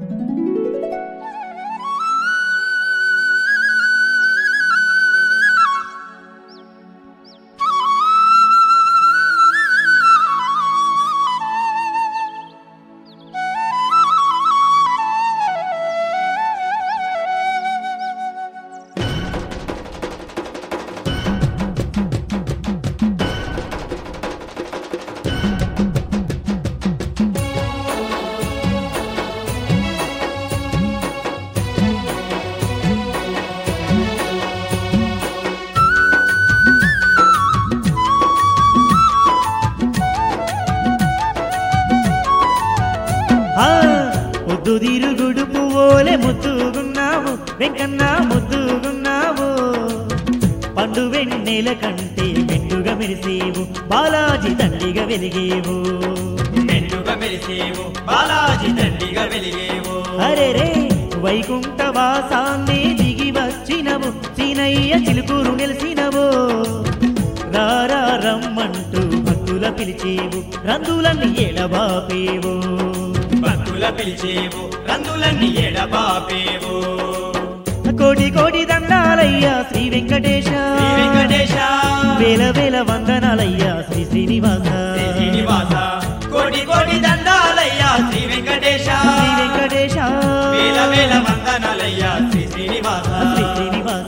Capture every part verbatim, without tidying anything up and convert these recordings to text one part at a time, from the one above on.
ముద్దుదిరుగుడు పువ్వోలే ముద్దుగున్నావు వెంకన్న ముద్దుగున్నావు పండు వెన్నెల కంటే మెండుగా మెరిసేవు బాలాజీ దండిగా వెలిగేవు మెండుగా మెరిసేవు బాలాజీ దండిగా వెలిగేవు అరే రే వైకుంఠ వాసాన్ని దిగి వచ్చినవు సీనయ్య చిలుకూరు నిలిసినవు రారా రమ్మంటూ భక్తుల పిలిచేవు రందులన్నీ ఎడబాపేవు భక్తుల పిలిచేవు రందులన్నీ ఎడబాపేవు కోటి కోటి దండాలయ్యా శ్రీ వెంకటేశ శ్రీ వెంకటేశ వేల వేల వందనాలయ్యా శ్రీ శ్రీనివాస శ్రీ శ్రీనివాస కోటి కోటి దండాలయ్యా శ్రీ వెంకటేశ శ్రీ వెంకటేశ వేల వేల వందనాలయ్యా శ్రీ శ్రీనివాస శ్రీ శ్రీనివాస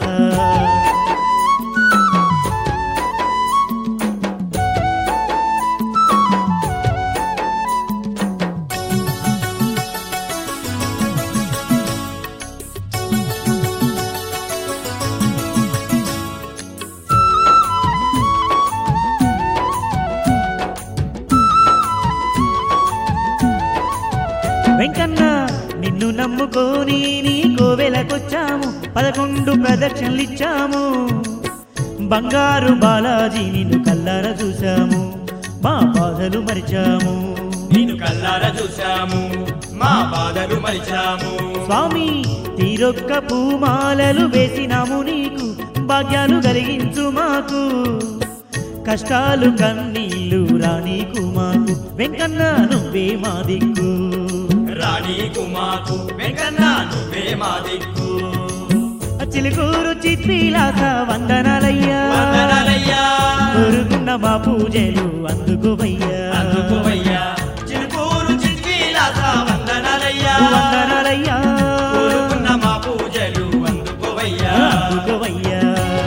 వెంకన్న నిన్ను నమ్ముకొని నీ కోవెలకొచ్చాము పదకొండు ప్రదక్షిణలిచ్చాము బంగారు బాలాజీ నిన్ను కల్లార చూశాము మా బాధలు మరిచాము నిన్ను కల్లార చూశాము మా బాధలు మరిచాము స్వామి తీరొక్క పూమాలలు వేసినాము నీకు భాగ్యాలు కలిగించు మాకు కష్టాలు కన్నీళ్ళు రానీకు మాకు వెంకన్న నువ్వే మా దిక్కు రాణీకు మాకు వెంకన్న నువ్వే మా దిక్కు చిలుకూరు చిత్రీలాస వందనాలయ్యా వందనాలయ్యా కోరుకున్న మా పూజలు అందుకోవయ్యా అందుకోవయ్యా చిలుకూరు చిత్రీలాస వందనాలయ్యా వందనాలయ్యా కోరుకున్న మా పూజలు అందుకోవయ్యా అందుకోవయ్యా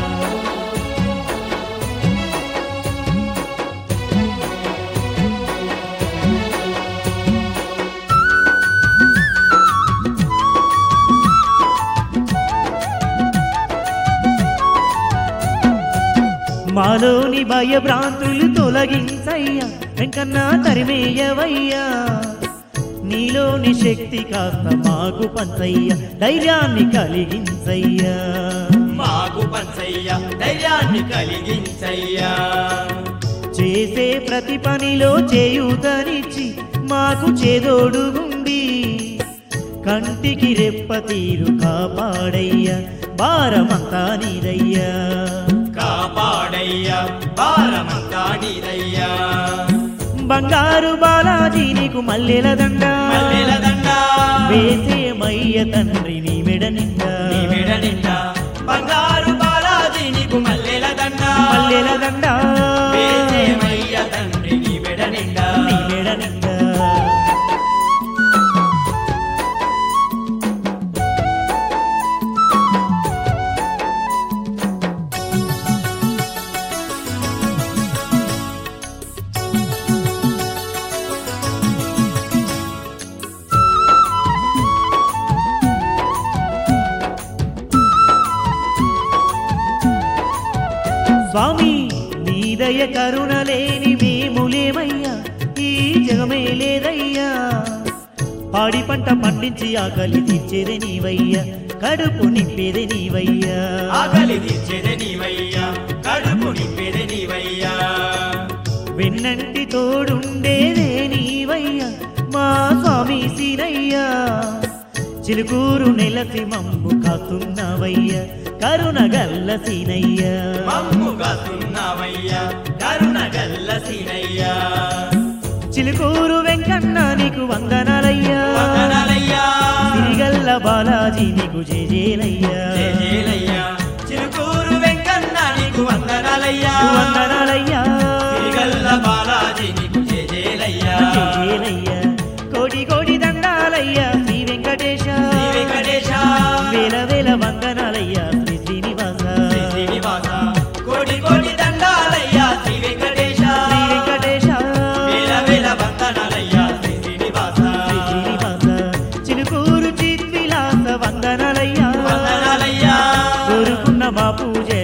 మాలోని భయభ్రాంతులు తొలగించయ్యా వెంకన్న తరిమేయవయ్యా నీలోని శక్తి కాస్త మాకు పంచయ్యా ధైర్యాన్ని కలిగించయ్యా మాకు పంచయ్యా ధైర్యాన్ని కలిగించయ్యా చేసే ప్రతి పనిలో చేయూతనిచ్చి మాకు చేదోడు ఉండి కంటికి రెప్ప తీరు కాపాడయ్యా భారమంతా నీదయ్యా కాపాడయ్యా భారమంతా నీదయ్యా బంగారు బాలాజీ నీకు మల్లెల దండ మల్లెల దండ వేసేమయ్య తండ్రి నీ మెడ నిండా నీ మెడ నిండా బంగారు బాలాజీ నీకు మల్లెల దండ మల్లెల దండ వేసేమయ్య తండ్రి నీ మెడ నిండా నీ మెడ నిండా స్వామి నీ దయ కరుణ లేని మేములేమయ్యా ఈ జగమే లేదయ్యా పాడి పంట పండించి ఆకలి తీర్చేదే నీవయ్యా కడుపు నింపేదే నీవయ్యా ఆకలి తీర్చేదే నీవయ్యా కడుపు నింపేదే నీవయ్యా వెన్నంటి తోడుండేదే నీవయ్యా మా స్వామి సీనయ్యా చిలుకూరు నెలసి మమ్ము కాస్తున్నావయ్యా కరుణ గల్ల సీనయ్యా మమ్ము కాస్తున్నావయ్యా కరుణ గల్ల సీనయ్యా చిలుకూరు వెంకన్న నీకు వందనాలయ్యా వందనాలయ్యా బాలాజీ నీకు జేజేలయ్యా జేజేలయ్యా చిలుకూరు వెంకన్న నీకు వందనాలయ్యా వందనాలయ్యా సిరిగల్ల బాలాజీ నీకు జేజేలయ్యా జేజేలయ్యా కోడి కోడి దండాలయ్యా శ్రీ వెంకటేశ శ్రీ వెంకటేశ వేల వేల వందనాలయ్యా శ్రీ శ్రీనివాస శ్రీ శ్రీనివాస కోటి కోటి దండాలయ్యా శ్రీ వెంకటేశ శ్రీ వెంకటేశ వేల వేల వందనాలయ్యా శ్రీ శ్రీనివాస శ్రీ శ్రీనివాస చిలుకూరు చిత్విలాస వందనాలయ్యా వందనాలయ్యా కోరుకున్న మా పూజ